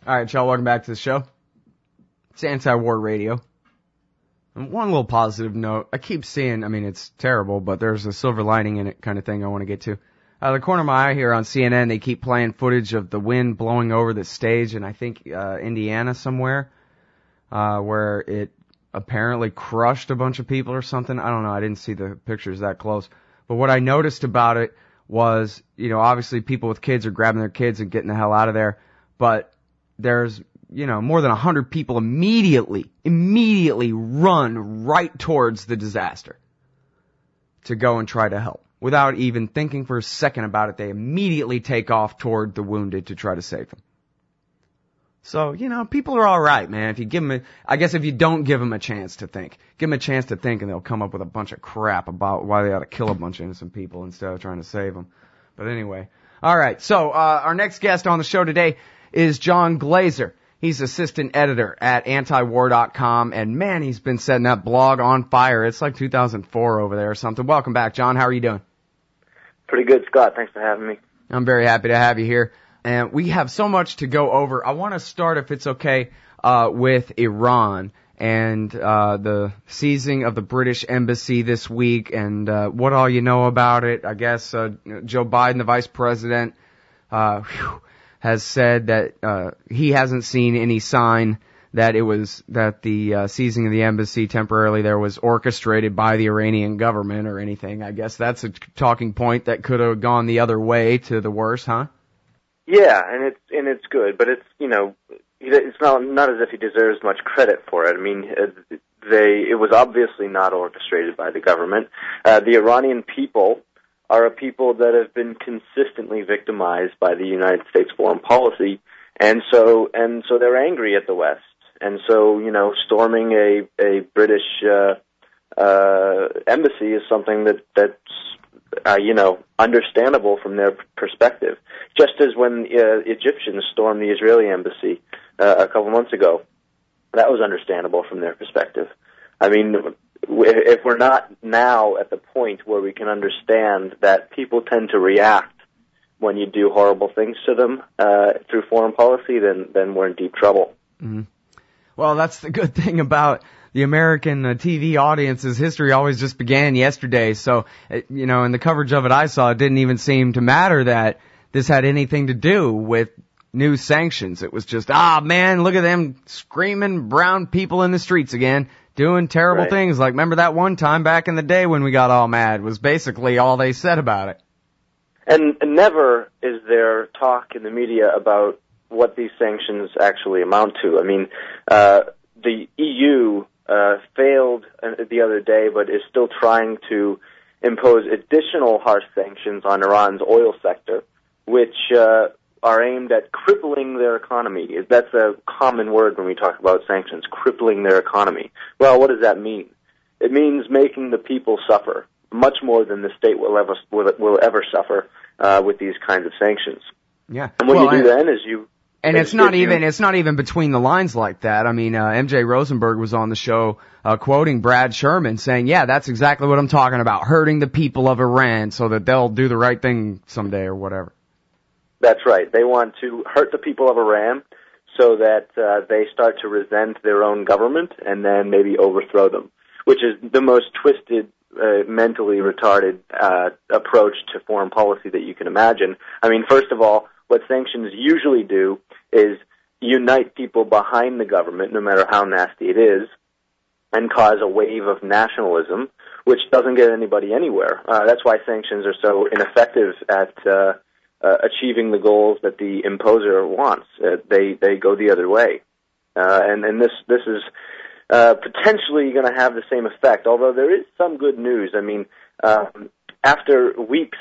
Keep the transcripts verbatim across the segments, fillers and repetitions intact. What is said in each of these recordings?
All right, y'all, welcome back to the show. It's Anti-War Radio. And one little positive note, I keep seeing, I mean, it's terrible, but there's a silver lining in it kind of thing I want to get to. Out of the corner of my eye here on C N N, they keep playing footage of the wind blowing over the stage in, I think, uh, Indiana somewhere, uh, where it apparently crushed a bunch of people or something. I don't know, I didn't see the pictures that close. But what I noticed about it was, you know, obviously people with kids are grabbing their kids and getting the hell out of there, but there's, you know, more than a hundred people immediately, immediately run right towards the disaster to go and try to help. Without even thinking for a second about it, they immediately take off toward the wounded to try to save them. So, you know, people are alright, man. If you give them a, I guess if you don't give them a chance to think, give them a chance to think and they'll come up with a bunch of crap about why they ought to kill a bunch of innocent people instead of trying to save them. But anyway. Alright, so, uh, our next guest on the show today is John Glaser. He's assistant editor at anti war dot com, and man, he's been setting that blog on fire. It's like two thousand four over there or something. Welcome back, John. How are you doing? Pretty good, Scott. Thanks for having me. I'm very happy to have you here. And we have so much to go over. I want to start, if it's okay, uh, with Iran and uh, the seizing of the British embassy this week and uh, what all you know about it. I guess uh, Joe Biden, the vice president, uh, whew, has said that uh, he hasn't seen any sign that it was that the uh, seizing of the embassy temporarily there was orchestrated by the Iranian government or anything. I guess that's a talking point that could have gone the other way to the worse, huh? Yeah, and it's and it's good, but it's you know it's not not as if he deserves much credit for it. I mean, they it was obviously not orchestrated by the government. Uh, the Iranian people are a people that have been consistently victimized by the United States foreign policy, and so and so they're angry at the West. And so, you know, storming a, a British uh, uh, embassy is something that that's, uh, you know, understandable from their perspective. Just as when uh, Egyptians stormed the Israeli embassy uh, a couple months ago, that was understandable from their perspective. I mean, if we're not now at the point where we can understand that people tend to react when you do horrible things to them uh, through foreign policy, then then we're in deep trouble. Mm-hmm. Well, that's the good thing about the American uh, T V audience's history always just began yesterday. So, uh, you know, in the coverage of it I saw, it didn't even seem to matter that this had anything to do with new sanctions. It was just, ah, man, look at them screaming brown people in the streets again, doing terrible right. things. Like, remember that one time back in the day when we got all mad was basically all they said about it. And, and never is there talk in the media about what these sanctions actually amount to. I mean, uh, the E U uh, failed the other day, but is still trying to impose additional harsh sanctions on Iran's oil sector, which uh, are aimed at crippling their economy. That's a common word when we talk about sanctions, crippling their economy. Well, what does that mean? It means making the people suffer much more than the state will ever will, will ever suffer uh, with these kinds of sanctions. Yeah. And what well, you do I... then is you And it's not even, it's not even between the lines like that. I mean, uh, M J Rosenberg was on the show, uh, quoting Brad Sherman saying, yeah, that's exactly what I'm talking about, hurting the people of Iran so that they'll do the right thing someday or whatever. That's right. They want to hurt the people of Iran so that, uh, they start to resent their own government and then maybe overthrow them, which is the most twisted, uh, mentally retarded, uh, approach to foreign policy that you can imagine. I mean, first of all, what sanctions usually do is unite people behind the government, no matter how nasty it is, and cause a wave of nationalism, which doesn't get anybody anywhere. Uh, that's why sanctions are so ineffective at uh, uh, achieving the goals that the imposer wants. Uh, they they go the other way, uh, and and this this is uh, potentially going to have the same effect. Although there is some good news. I mean, um, after weeks.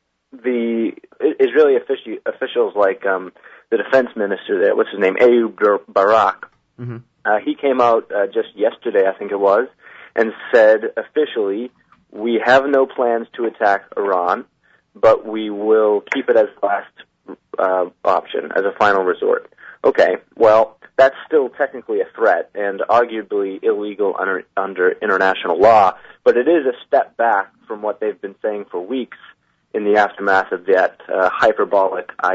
The Israeli offici- officials like um, the defense minister there, what's his name, Ehud Barak, mm-hmm. uh, he came out uh, just yesterday, I think it was, and said officially, we have no plans to attack Iran, but we will keep it as last uh, option, as a final resort. Okay, well, that's still technically a threat and arguably illegal under, under international law, but it is a step back from what they've been saying for weeks, in the aftermath of that uh, hyperbolic I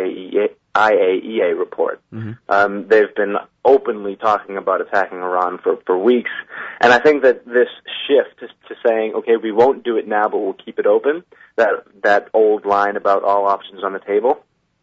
A E A report. Mm-hmm. Um, they've been openly talking about attacking Iran for, for weeks, and I think that this shift to, to saying, okay, we won't do it now, but we'll keep it open, that that old line about all options on the table,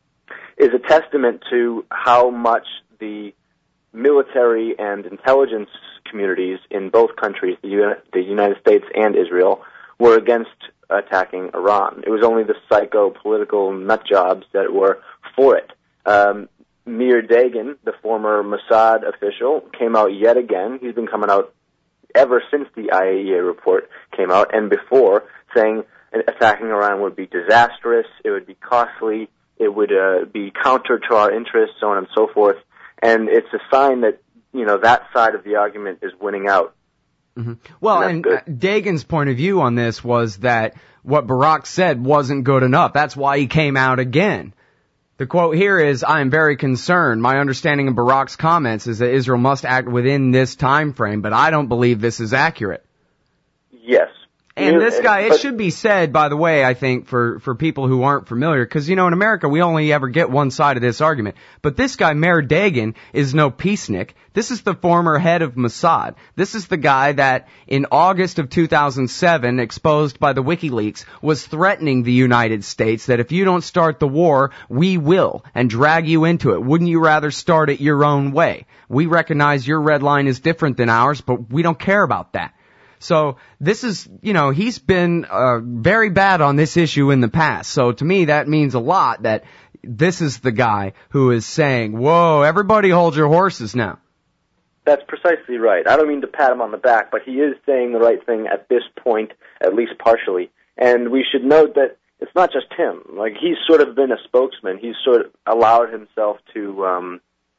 is a testament to how much the military and intelligence communities in both countries, the, U- the United States and Israel, were against attacking Iran. It was only the psycho political nutjobs that were for it. Um, Meir Dagan, the former Mossad official, came out yet again. He's been coming out ever since the I A E A report came out and before, saying attacking Iran would be disastrous, it would be costly, it would uh, be counter to our interests, so on and so forth. And it's a sign that, you know, that side of the argument is winning out. Mm-hmm. Well, and, and Dagan's point of view on this was that what Barak said wasn't good enough. That's why he came out again. The quote here is, I am very concerned. My understanding of Barak's comments is that Israel must act within this time frame, but I don't believe this is accurate. Yes. And this guy, it should be said, by the way, I think, for, for people who aren't familiar, because, you know, in America, we only ever get one side of this argument. But this guy, Meir Dagan, is no peacenik. This is the former head of Mossad. This is the guy that, in August of two thousand seven, exposed by the WikiLeaks, was threatening the United States that if you don't start the war, we will, and drag you into it. Wouldn't you rather start it your own way? We recognize your red line is different than ours, but we don't care about that. So this is, you know, he's been uh, very bad on this issue in the past. So to me, that means a lot that this is the guy who is saying, whoa, everybody hold your horses now. That's precisely right. I don't mean to pat him on the back, but he is saying the right thing at this point, at least partially. And we should note that it's not just him. Like, he's sort of been a spokesman. He's sort of allowed himself to um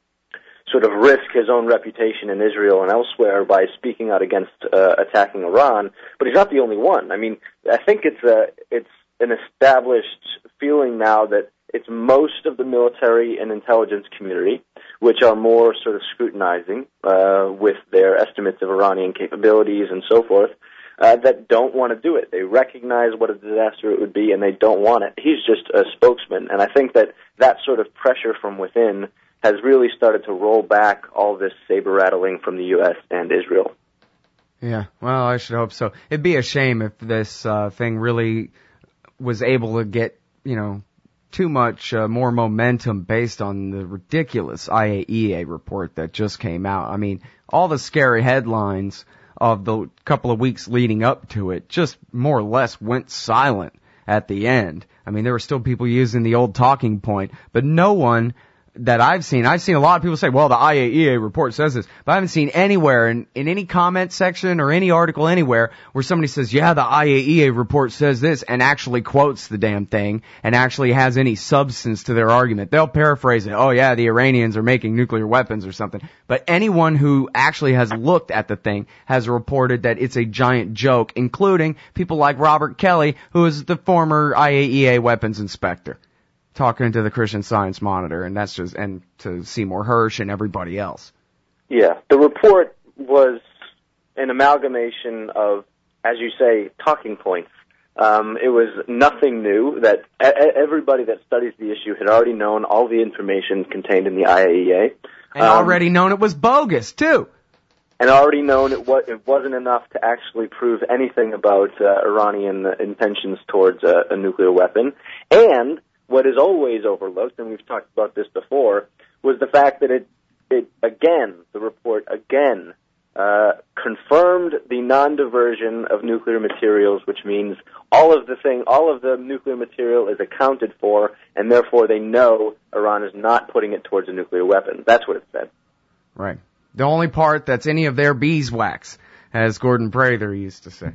sort of risk his own reputation in Israel and elsewhere by speaking out against uh, attacking Iran, but he's not the only one. I mean, I think it's a it's an established feeling now that it's most of the military and intelligence community, which are more sort of scrutinizing uh, with their estimates of Iranian capabilities and so forth, uh, that don't want to do it. They recognize what a disaster it would be, and they don't want it. He's just a spokesman, and I think that that sort of pressure from within has really started to roll back all this saber-rattling from the U S and Israel. Yeah, well, I should hope so. It'd be a shame if this uh, thing really was able to get, you know, too much uh, more momentum based on the ridiculous I A E A report that just came out. I mean, all the scary headlines of the couple of weeks leading up to it just more or less went silent at the end. I mean, there were still people using the old talking point, but no one that I've seen, I've seen a lot of people say, well, the I A E A report says this, but I haven't seen anywhere in, in any comment section or any article anywhere where somebody says, yeah, the I A E A report says this, and actually quotes the damn thing and actually has any substance to their argument. They'll paraphrase it. Oh yeah, the Iranians are making nuclear weapons or something. But anyone who actually has looked at the thing has reported that it's a giant joke, including people like Robert Kelly, who is the former I A E A weapons inspector, talking to the Christian Science Monitor, and that's just, and to Seymour Hersh and everybody else. Yeah, the report was an amalgamation of, as you say, talking points. Um, it was nothing new. That a- everybody that studies the issue had already known all the information contained in the I A E A. And um, already known it was bogus, too. And already known it, wa- it wasn't enough to actually prove anything about uh, Iranian intentions towards uh, a nuclear weapon. And what is always overlooked, and we've talked about this before, was the fact that it, it again, the report again, uh, confirmed the non-diversion of nuclear materials, which means all of the thing, all of the nuclear material is accounted for, and therefore they know Iran is not putting it towards a nuclear weapon. That's what it said. Right. The only part that's any of their beeswax, as Gordon Prather used to say.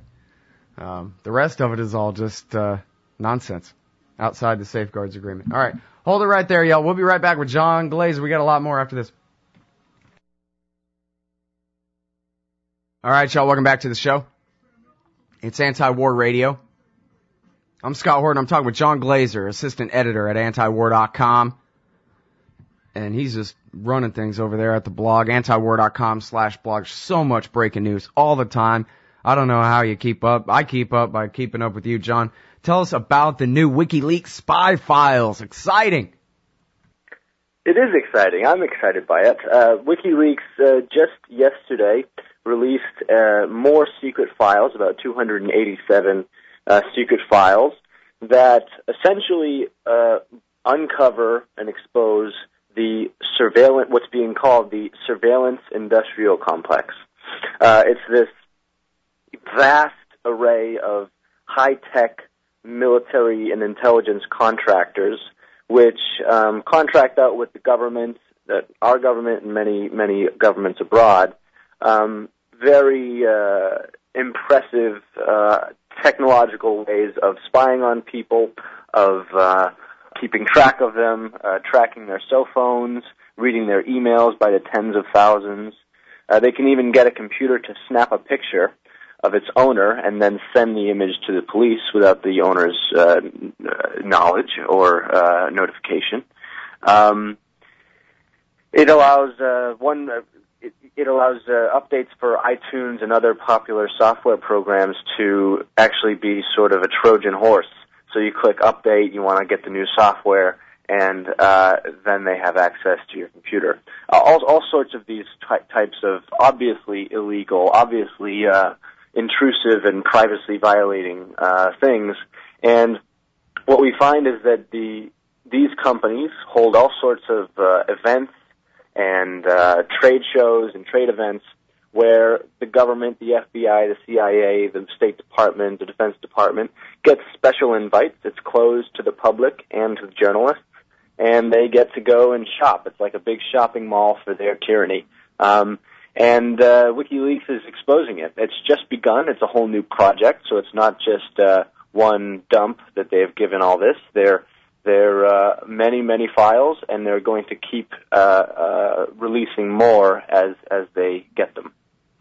Um, the rest of it is all just uh, nonsense. Outside the safeguards agreement. All right. Hold it right there, y'all. We'll be right back with John Glazer. We got a lot more after this. All right, y'all. Welcome back to the show. It's Anti-War Radio. I'm Scott Horton. I'm talking with John Glazer, assistant editor at anti war dot com. And he's just running things over there at the blog, anti war dot com slash blog. So much breaking news all the time. I don't know how you keep up. I keep up by keeping up with you, John. Tell us about the new WikiLeaks spy files. Exciting. It is exciting. I'm excited by it. Uh, WikiLeaks uh, just yesterday released uh, more secret files, about two hundred eighty-seven uh, secret files, that essentially uh, uncover and expose the surveillance, what's being called the surveillance industrial complex. Uh, it's this vast array of high-tech military and intelligence contractors which um, contract out with the government, uh, our government and many, many governments abroad, um, very uh, impressive uh, technological ways of spying on people, of uh, keeping track of them, uh, tracking their cell phones, reading their emails by the tens of thousands. Uh, they can even get a computer to snap a picture of its owner and then send the image to the police without the owner's uh, knowledge or uh, notification. Um, it allows uh, one. Uh, it, it allows uh, updates for iTunes and other popular software programs to actually be sort of a Trojan horse. So you click update, you want to get the new software, and uh, then they have access to your computer. Uh, all, all sorts of these ty- types of obviously illegal, obviously uh, intrusive and privacy violating uh, things. And what we find is that the these companies hold all sorts of uh, events and uh, trade shows and trade events where the government, the F B I, the C I A, the State Department, the Defense Department gets special invites. It's closed to the public and to the journalists, and they get to go and shop. It's like a big shopping mall for their tyranny. Um, and uh, WikiLeaks is exposing it. It's just begun. It's a whole new project, so it's not just uh, one dump that they've given all this. They're They're uh, many, many files, and they're going to keep uh, uh, releasing more as as they get them.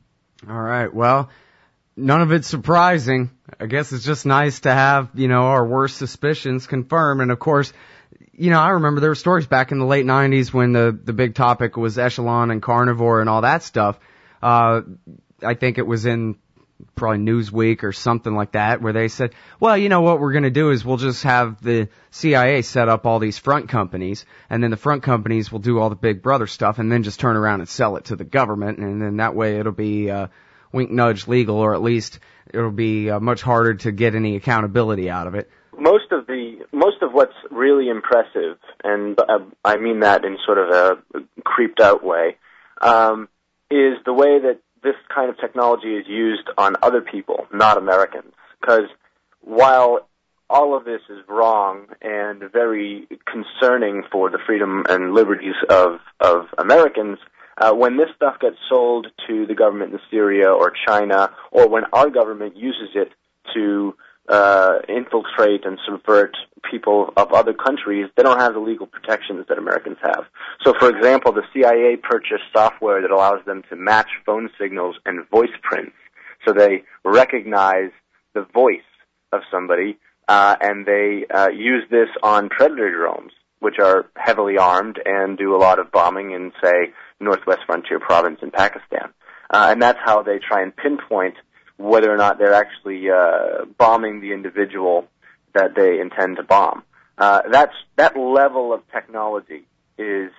All right. Well, none of it's surprising. I guess it's just nice to have, you know, our worst suspicions confirmed. And of course, you know, I remember there were stories back in the late nineties when the the big topic was Echelon and Carnivore and all that stuff. Uh, I think it was in probably Newsweek or something like that, where they said, well, you know what we're going to do is we'll just have the C I A set up all these front companies, and then the front companies will do all the Big Brother stuff, and then just turn around and sell it to the government, and then that way it'll be uh, wink nudge legal, or at least it'll be uh, much harder to get any accountability out of it. Most of the most of what's really impressive, and uh, I mean that in sort of a creeped out way, um, is the way that this kind of technology is used on other people, not Americans. Because while all of this is wrong and very concerning for the freedom and liberties of, of Americans, uh, when this stuff gets sold to the government in Syria or China, or when our government uses it to uh, infiltrate and subvert people of other countries, they don't have the legal protections that Americans have. So, for example, the C I A purchased software that allows them to match phone signals and voice prints. So they recognize the voice of somebody, uh, and they uh, use this on Predator drones, which are heavily armed and do a lot of bombing in, say, Northwest Frontier Province in Pakistan. Uh, and that's how they try and pinpoint whether or not they're actually uh, bombing the individual that they intend to bomb. Uh, that's that level of technology is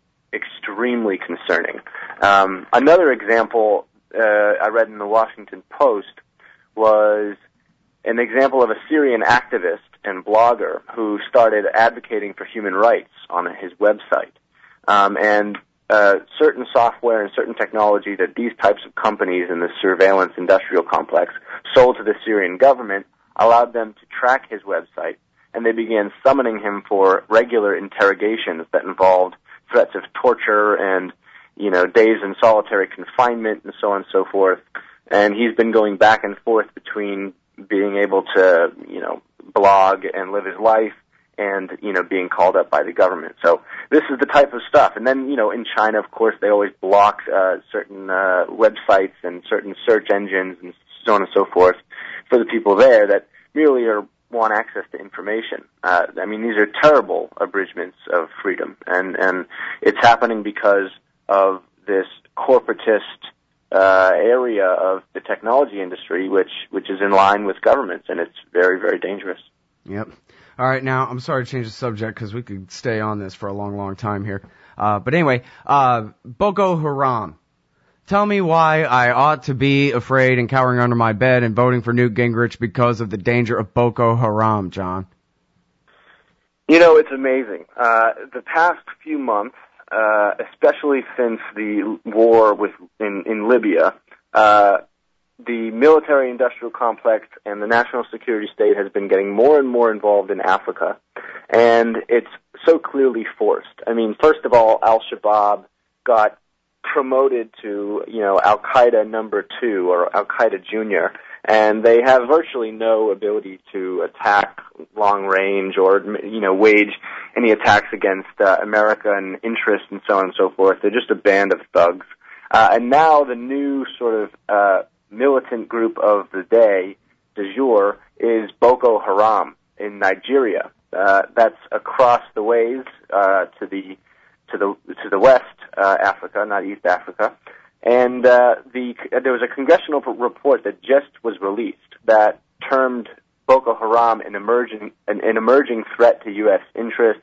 extremely concerning. Um, another example uh, I read in the Washington Post was an example of a Syrian activist and blogger who started advocating for human rights on his website. Um, and uh, certain software and certain technology that these types of companies in the surveillance industrial complex sold to the Syrian government allowed them to track his website, and they began summoning him for regular interrogations that involved threats of torture and, you know, days in solitary confinement and so on and so forth. And he's been going back and forth between being able to, you know, blog and live his life and, you know, being called up by the government. So this is the type of stuff. And then, you know, in China, of course, they always block uh, certain uh, websites and certain search engines and so on and so forth for the people there that really are, want access to information. Uh, I mean, these are terrible abridgments of freedom, and, and it's happening because of this corporatist uh, area of the technology industry, which which is in line with governments, and it's very, very dangerous. Yep. All right, now, I'm sorry to change the subject because we could stay on this for a long, long time here. Uh, but anyway, uh, Boko Haram. Tell me why I ought to be afraid and cowering under my bed and voting for Newt Gingrich because of the danger of Boko Haram, John. You know, it's amazing. Uh, the past few months, uh, especially since the war with in, in Libya, uh, the military-industrial complex and the national security state has been getting more and more involved in Africa, and it's so clearly forced. I mean, first of all, Al-Shabaab got promoted to, you know, Al-Qaeda number two or Al-Qaeda Junior, and they have virtually no ability to attack long range or, you know, wage any attacks against uh, American interests and so on and so forth. They're just a band of thugs. Uh, and now the new sort of uh, militant group of the day, du jour, is Boko Haram in Nigeria. Uh, that's across the ways uh, to the to the to the West uh, Africa, not East Africa. And uh, the there was a congressional report that just was released that termed Boko Haram an emerging an, an emerging threat to U S interests.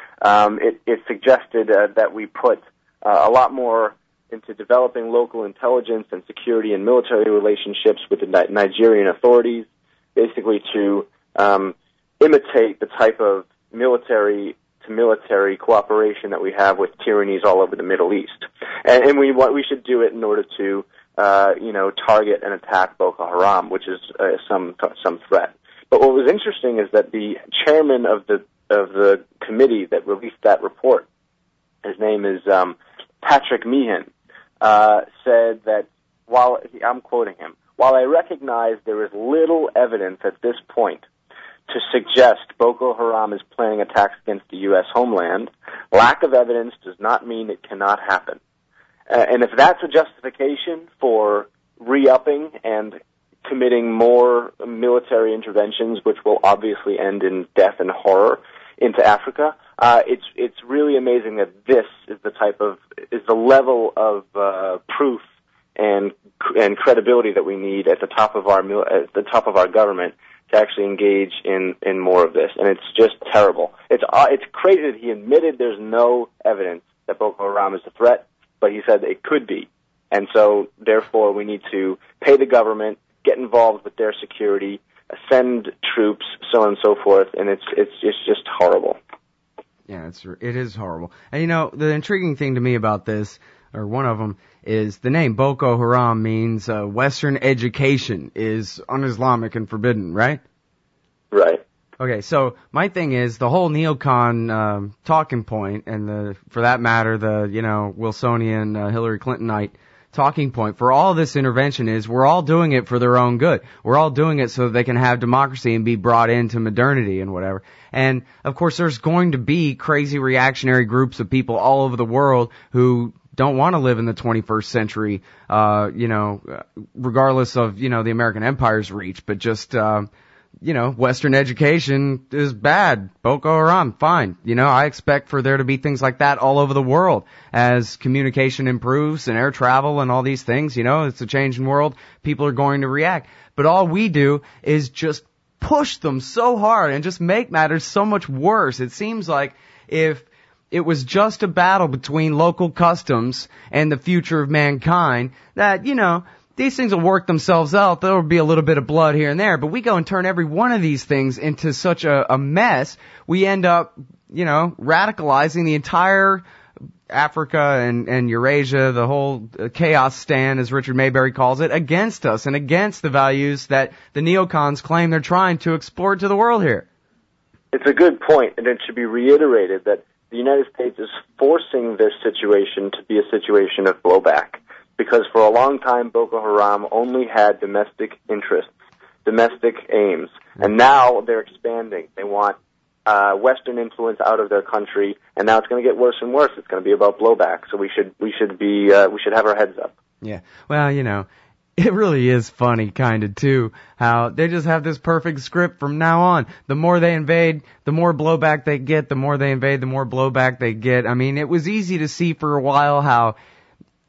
Um, it, it suggested uh, that we put uh, a lot more into developing local intelligence and security and military relationships with the Ni- Nigerian authorities, basically to um, imitate the type of military to military cooperation that we have with tyrannies all over the Middle East. And, and we want, we should do it in order to, uh, you know, target and attack Boko Haram, which is uh, some some threat. But what was interesting is that the chairman of the of the committee that released that report, his name is um, Patrick Meehan, uh, said that while, I'm quoting him, while I recognize there is little evidence at this point to suggest Boko Haram is planning attacks against the U S homeland, lack of evidence does not mean it cannot happen. Uh, and if that's a justification for re-upping and committing more military interventions, which will obviously end in death and horror into Africa, uh, it's it's really amazing that this is the type of is the level of uh, proof and and credibility that we need at the top of our at the top of our government to actually engage in, in more of this. And it's just terrible. It's uh, it's crazy that he admitted there's no evidence that Boko Haram is a threat, but he said it could be. And so, therefore, we need to pay the government, get involved with their security, send troops, so on and so forth, and it's it's it's just horrible. Yeah, it's it is horrible. And, you know, the intriguing thing to me about this, or one of them, is the name Boko Haram means uh, Western education is un-Islamic and forbidden, right? Right. Okay, so my thing is the whole neocon um, talking point, and the for that matter, the, you know, Wilsonian, uh, Hillary Clintonite talking point for all this intervention is we're all doing it for their own good. We're all doing it so that they can have democracy and be brought into modernity and whatever. And, of course, there's going to be crazy reactionary groups of people all over the world who don't want to live in the twenty-first century, uh, you know, regardless of, you know, the American Empire's reach, but just, uh, you know, Western education is bad. Boko Haram, fine. You know, I expect for there to be things like that all over the world as communication improves and air travel and all these things. You know, it's a changing world. People are going to react. But all we do is just push them so hard and just make matters so much worse. It seems like if it was just a battle between local customs and the future of mankind, that, you know, these things will work themselves out. There will be a little bit of blood here and there, but we go and turn every one of these things into such a, a mess, we end up, you know, radicalizing the entire Africa and, and Eurasia, the whole chaos stand, as Richard Mayberry calls it, against us and against the values that the neocons claim they're trying to export to the world here. It's a good point, and it should be reiterated that the United States is forcing this situation to be a situation of blowback, because for a long time Boko Haram only had domestic interests, domestic aims, and now they're expanding. They want uh, Western influence out of their country, and now it's going to get worse and worse. It's going to be about blowback, so we should we should be uh, we should have our heads up. Yeah, well, you know, it really is funny, kind of, too, how they just have this perfect script from now on. The more they invade, the more blowback they get. The more they invade, the more blowback they get. I mean, it was easy to see for a while how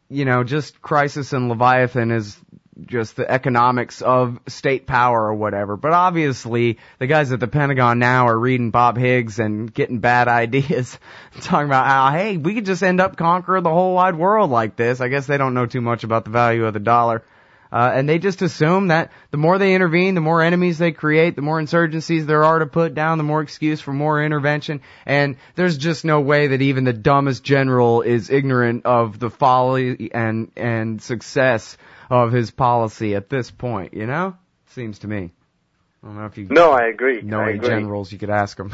you know, just Crisis and Leviathan is just the economics of state power or whatever. But obviously, the guys at the Pentagon now are reading Bob Higgs and getting bad ideas, talking about how, hey, we could just end up conquering the whole wide world like this. I guess they don't know too much about the value of the dollar. Uh, and they just assume that the more they intervene, the more enemies they create, the more insurgencies there are to put down, the more excuse for more intervention. And there's just no way that even the dumbest general is ignorant of the folly and, and success of his policy at this point, you know? Seems to me. I don't know if you no, I agree. know I any agree. generals, you could ask them.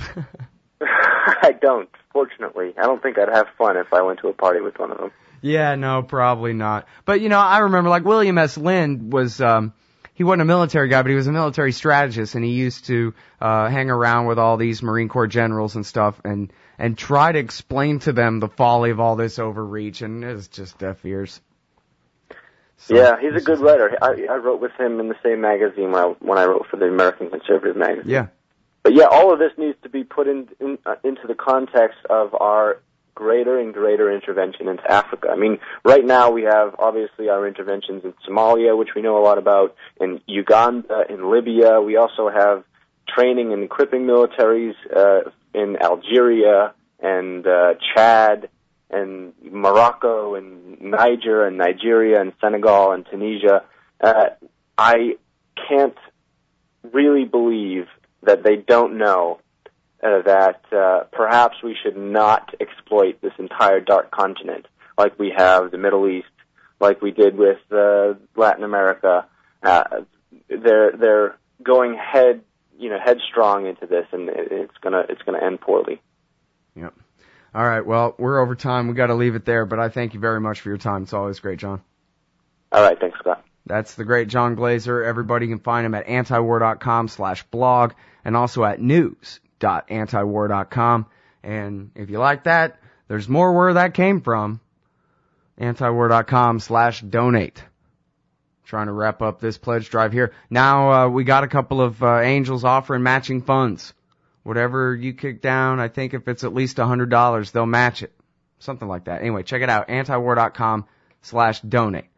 I don't, fortunately. I don't think I'd have fun if I went to a party with one of them. Yeah, no, probably not. But, you know, I remember, like, William S. Lind was, um, he wasn't a military guy, but he was a military strategist, and he used to, uh, hang around with all these Marine Corps generals and stuff, and, and try to explain to them the folly of all this overreach, and it's just deaf ears. So, yeah, he's a good writer. I, I wrote with him in the same magazine when I, when I wrote for the American Conservative magazine. Yeah. But yeah, all of this needs to be put in, in uh, into the context of our greater and greater intervention into Africa. I mean, right now we have obviously our interventions in Somalia, which we know a lot about, in Uganda, in Libya. We also have training and equipping militaries uh, in Algeria and uh, Chad and Morocco and Niger and Nigeria and Senegal and Tunisia. Uh, I can't really believe that they don't know uh, that uh, perhaps we should not exploit this entire dark continent like we have the Middle East, like we did with uh, Latin America. Uh, they're they're going head you know headstrong into this, and it's gonna it's gonna end poorly. Yep. All right, well, we're over time. We got to leave it there, but I thank you very much for your time. It's always great, John. All right, thanks, Scott. That's the great John Glaser. Everybody can find him at antiwar.com slash blog and also at news dot antiwar dot com. And if you like that, there's more where that came from. antiwar.com slash donate. Trying to wrap up this pledge drive here. Now, uh, we got a couple of uh, angels offering matching funds. Whatever you kick down, I think if it's at least one hundred dollars, they'll match it. Something like that. Anyway, check it out. antiwar.com slash donate.